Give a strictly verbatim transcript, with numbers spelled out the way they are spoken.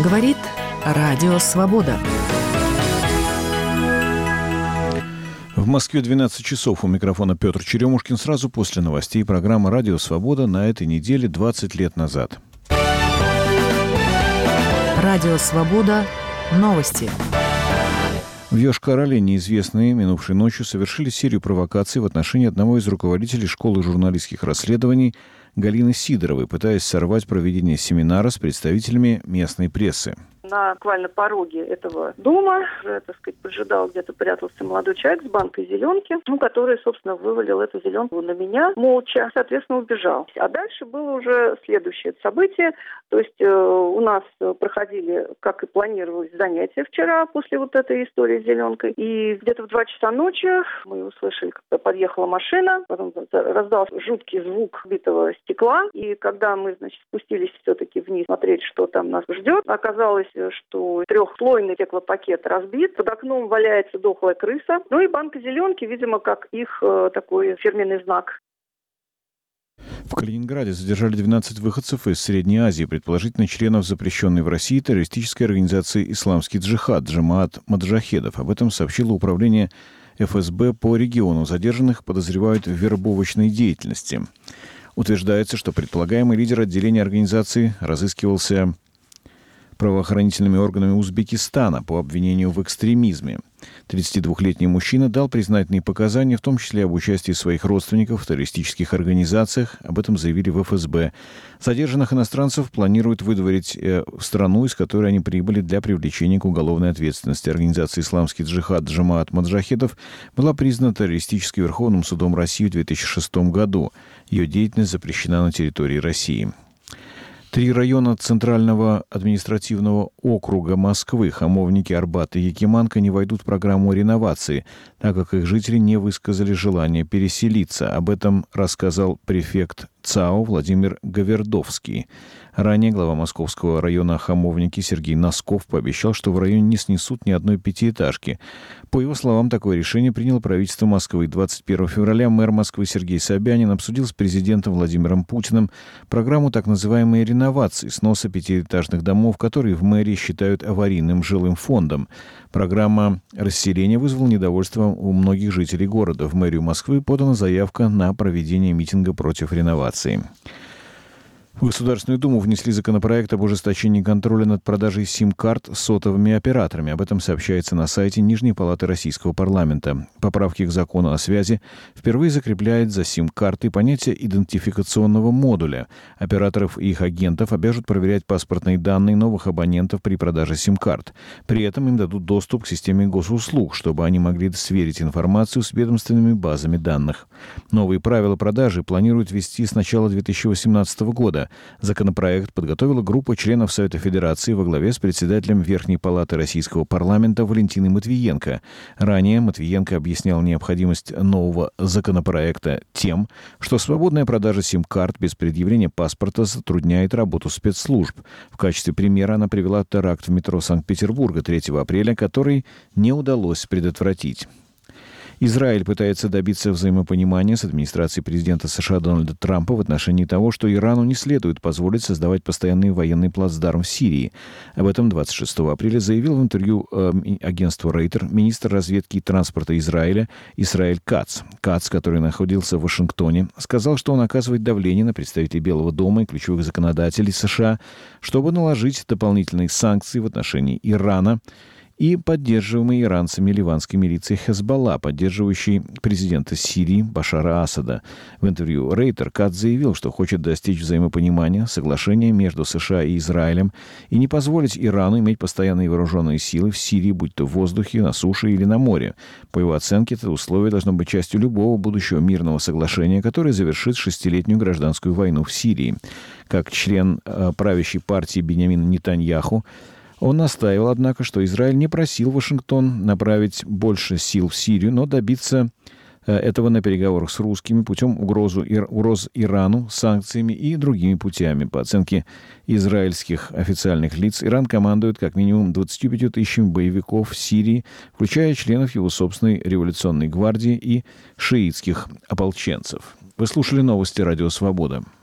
Говорит Радио Свобода. В Москве двенадцать часов. У микрофона Петр Черемушкин. Сразу после новостей программа «Радио Свобода» на этой неделе двадцать лет назад. Радио Свобода. Новости. В Йошкар-Оле неизвестные минувшей ночью совершили серию провокаций в отношении одного из руководителей школы журналистских расследований Галины Сидоровой, пытаясь сорвать проведение семинара с представителями местной прессы. На буквально пороге этого дома, уже, так сказать, поджидал, где-то прятался молодой человек с банкой зеленки, ну, который, собственно, вывалил эту зеленку на меня молча, соответственно, убежал. А дальше было уже следующее событие. То есть э, у нас проходили, как и планировалось, занятия вчера после вот этой истории с зеленкой. И где-то в два часа ночи мы услышали, когда подъехала машина, потом раздался жуткий звук битого стекла. И когда мы, значит, спустились все-таки вниз смотреть, что там нас ждет, оказалось, что трехслойный стеклопакет разбит, под окном валяется дохлая крыса, ну и банка зеленки, видимо, как их э, такой фирменный знак. В Калининграде задержали двенадцать выходцев из Средней Азии, предположительно членов запрещенной в России террористической организации «Исламский джихад» Джамаат Маджахедов. Об этом сообщило управление эф эс бэ по региону. Задержанных подозревают в вербовочной деятельности. Утверждается, что предполагаемый лидер отделения организации разыскивался правоохранительными органами Узбекистана по обвинению в экстремизме. тридцатидвухлетний мужчина дал признательные показания, в том числе об участии своих родственников в террористических организациях. Об этом заявили в эф эс бэ. Задержанных иностранцев планируют выдворить э, в страну, из которой они прибыли, для привлечения к уголовной ответственности. Организация «Исламский джихад» Джамаат Маджахедов была признана террористической Верховным судом России в две тысячи шестом году. Ее деятельность запрещена на территории России. Три района Центрального административного округа Москвы, Хамовники, Арбат и Якиманка, не войдут в программу реновации, так как их жители не высказали желание переселиться. Об этом рассказал префект ЦАО Владимир Гавердовский. Ранее глава московского района Хамовники Сергей Носков пообещал, что в районе не снесут ни одной пятиэтажки. По его словам, такое решение приняло правительство Москвы. двадцать первого февраля мэр Москвы Сергей Собянин обсудил с президентом Владимиром Путиным программу так называемой реновации, сноса пятиэтажных домов, которые в мэрии считают аварийным жилым фондом. Программа расселения вызвала недовольство у многих жителей города. В мэрию Москвы подана заявка на проведение митинга против реновации. В Государственную Думу внесли законопроект об ужесточении контроля над продажей сим-карт сотовыми операторами. Об этом сообщается на сайте Нижней палаты Российского парламента. Поправки к закону о связи впервые закрепляют за сим-карты понятие идентификационного модуля. Операторов и их агентов обяжут проверять паспортные данные новых абонентов при продаже сим-карт. При этом им дадут доступ к системе госуслуг, чтобы они могли сверить информацию с ведомственными базами данных. Новые правила продажи планируют ввести с начала две тысячи восемнадцатого года. Законопроект подготовила группа членов Совета Федерации во главе с председателем Верхней палаты Российского парламента Валентиной Матвиенко. Ранее Матвиенко объяснял необходимость нового законопроекта тем, что свободная продажа сим-карт без предъявления паспорта затрудняет работу спецслужб. В качестве примера она привела теракт в метро Санкт-Петербурга третьего апреля, который не удалось предотвратить. Израиль пытается добиться взаимопонимания с администрацией президента США Дональда Трампа в отношении того, что Ирану не следует позволить создавать постоянный военный плацдарм в Сирии. Об этом двадцать шестого апреля заявил в интервью э, агентству Рейтер министр разведки и транспорта Израиля Исраэль Кац. Кац, который находился в Вашингтоне, сказал, что он оказывает давление на представителей Белого дома и ключевых законодателей США, чтобы наложить дополнительные санкции в отношении Ирана и поддерживаемой иранцами ливанской милицией Хезболла, поддерживающей президента Сирии Башара Асада. В интервью Рейтер Кац заявил, что хочет достичь взаимопонимания, соглашения между США и Израилем и не позволить Ирану иметь постоянные вооруженные силы в Сирии, будь то в воздухе, на суше или на море. По его оценке, это условие должно быть частью любого будущего мирного соглашения, которое завершит шестилетнюю гражданскую войну в Сирии. Как член э, правящей партии Биньямина Нетаньяху, он настаивал, однако, что Израиль не просил Вашингтон направить больше сил в Сирию, но добиться этого на переговорах с русскими путем угрозу, угроз Ирану санкциями и другими путями. По оценке израильских официальных лиц, Иран командует как минимум двадцатью пятью тысячами боевиков в Сирии, включая членов его собственной революционной гвардии и шиитских ополченцев. Вы слушали новости «Радио Свобода».